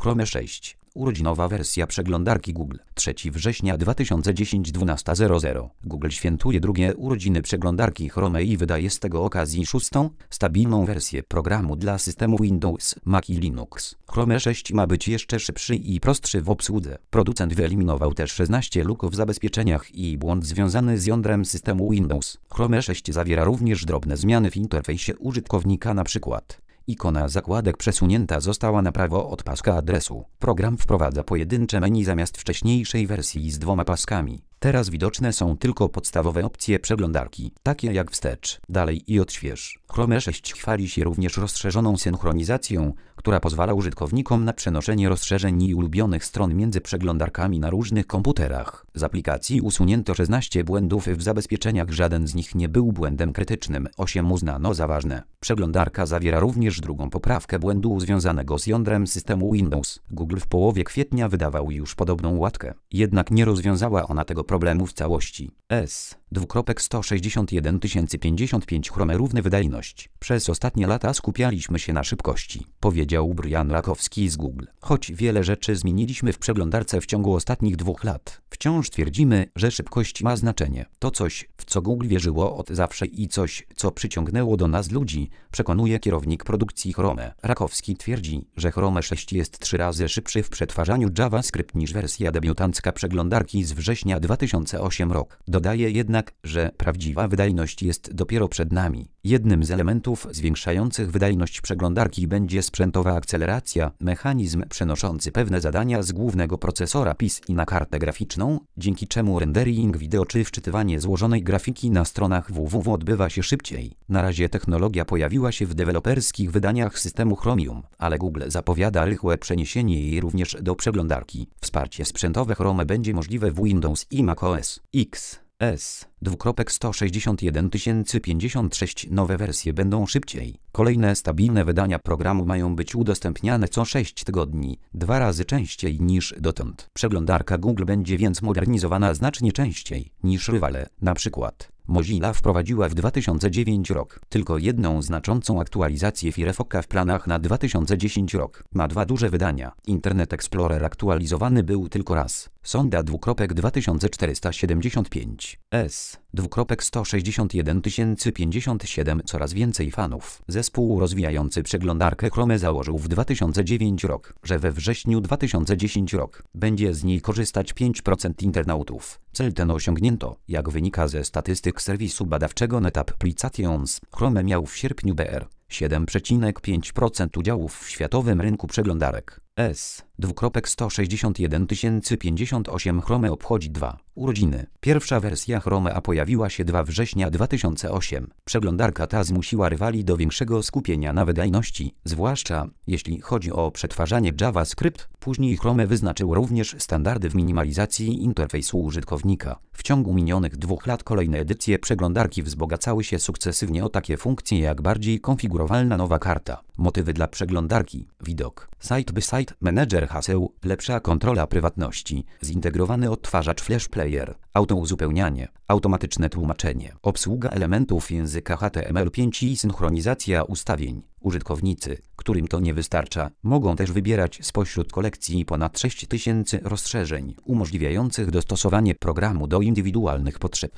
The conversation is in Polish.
Chrome 6. Urodzinowa wersja przeglądarki Google. 3 września 2010 12:00. Google świętuje drugie urodziny przeglądarki Chrome i wydaje z tego okazji szóstą, stabilną wersję programu dla systemu Windows, Mac i Linux. Chrome 6 ma być jeszcze szybszy i prostszy w obsłudze. Producent wyeliminował też 16 luk w zabezpieczeniach i błąd związany z jądrem systemu Windows. Chrome 6 zawiera również drobne zmiany w interfejsie użytkownika, np. ikona zakładek przesunięta została na prawo od paska adresu. Program wprowadza pojedyncze menu zamiast wcześniejszej wersji z 2 paskami. Teraz widoczne są tylko podstawowe opcje przeglądarki, takie jak wstecz, dalej i odśwież. Chrome 6 chwali się również rozszerzoną synchronizacją, która pozwala użytkownikom na przenoszenie rozszerzeń i ulubionych stron między przeglądarkami na różnych komputerach. Z aplikacji usunięto 16 błędów w zabezpieczeniach, żaden z nich nie był błędem krytycznym, 8 uznano za ważne. Przeglądarka zawiera również drugą poprawkę błędu związanego z jądrem systemu Windows. Google w połowie kwietnia wydawał już podobną łatkę, jednak nie rozwiązała ona tego problemu w całości. S:161 055 Chrome równe wydajność. Przez ostatnie lata skupialiśmy się na szybkości, powiedział Brian Rakowski z Google. Choć wiele rzeczy zmieniliśmy w przeglądarce w ciągu ostatnich 2 lat, wciąż twierdzimy, że szybkość ma znaczenie. To coś, w co Google wierzyło od zawsze i coś, co przyciągnęło do nas ludzi, przekonuje kierownik produkcji Chrome. Rakowski twierdzi, że Chrome 6 jest 3 razy szybszy w przetwarzaniu JavaScript niż wersja debiutancka przeglądarki z września 2008 roku. Dodaje jednak, że prawdziwa wydajność jest dopiero przed nami. Jednym z elementów zwiększających wydajność przeglądarki będzie sprzętowa akceleracja, mechanizm przenoszący pewne zadania z głównego procesora PCI na kartę graficzną, dzięki czemu rendering wideo czy wczytywanie złożonej grafiki na stronach www odbywa się szybciej. Na razie technologia pojawiła się w deweloperskich wydaniach systemu Chromium, ale Google zapowiada rychłe przeniesienie jej również do przeglądarki. Wsparcie sprzętowe Chrome będzie możliwe w Windows i macOS X. S:161 056 Nowe wersje będą szybciej. Kolejne stabilne wydania programu mają być udostępniane co 6 tygodni, 2 razy częściej niż dotąd. Przeglądarka Google będzie więc modernizowana znacznie częściej niż rywale, np. Mozilla wprowadziła w 2009 roku tylko jedną znaczącą aktualizację Firefoxa w planach na 2010 rok. Ma 2 duże wydania. Internet Explorer aktualizowany był tylko raz. Sonda 2475. S:161 057 Coraz więcej fanów. Zespół rozwijający przeglądarkę Chrome założył w 2009 roku, że we wrześniu 2010 roku będzie z niej korzystać 5% internautów. Cel ten osiągnięto, jak wynika ze statystyk serwisu badawczego NetApplications. Chrome miał w sierpniu BR 7,5% udziałów w światowym rynku przeglądarek. S:161 058 Chrome obchodzi 2 urodziny. Pierwsza wersja Chromea pojawiła się 2 września 2008. Przeglądarka ta zmusiła rywali do większego skupienia na wydajności, zwłaszcza jeśli chodzi o przetwarzanie JavaScript. Później Chrome wyznaczył również standardy w minimalizacji interfejsu użytkownika. W ciągu minionych 2 lat kolejne edycje przeglądarki wzbogacały się sukcesywnie o takie funkcje jak bardziej konfigurowalna nowa karta, motywy dla przeglądarki, widok, site-by-site, menedżer haseł, lepsza kontrola prywatności, zintegrowany odtwarzacz Flash Player, autouzupełnianie, automatyczne tłumaczenie, obsługa elementów języka HTML5 i synchronizacja ustawień. Użytkownicy, którym to nie wystarcza, mogą też wybierać spośród kolekcji ponad 6000 rozszerzeń, umożliwiających dostosowanie programu do indywidualnych potrzeb.